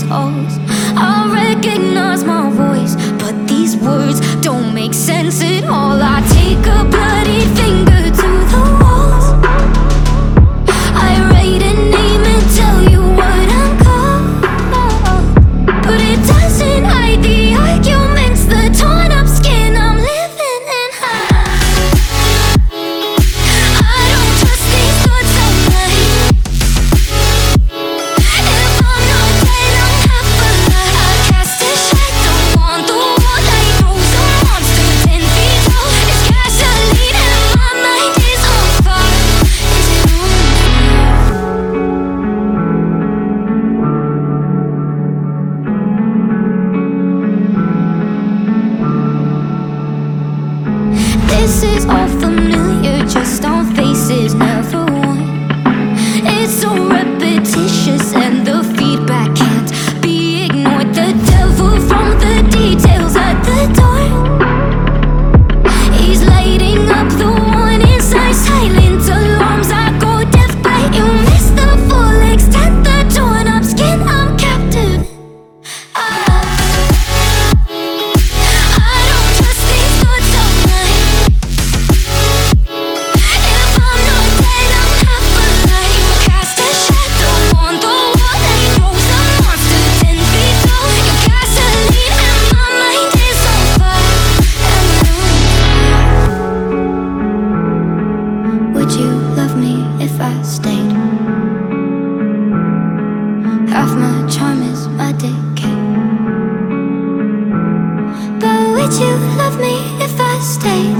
toes. I recognize my voice, but these words don't make sense at all. I take a bloody finger to the walls. I write a name and tell you what I'm called, but it doesn't hide the arguments, the torn up skin I'm living in. I don't trust these thoughts at night. If I'm not dead, I'm half alive. I cast a shadow on the wall. I know some monster 10 feet tall. It's gasoline and my mind is on fire. Is it This is all familiar, just on faces, never one. It's so repetitious and the feedback can't be ignored. The devil from the details at the door. He's lighting up the one inside, silent alarms. I go deaf, but you miss the full extent. The torn up skin, I'm captive. I don't trust these thoughts of mine. If I'm not dead, I'm half alive. Cast a shadow on the wall. I know some monster 10 feet tall. You're gasoline and my mind is on fire. Would you love me if I stayed? Half my charm is my decay. But would you love me if I stayed?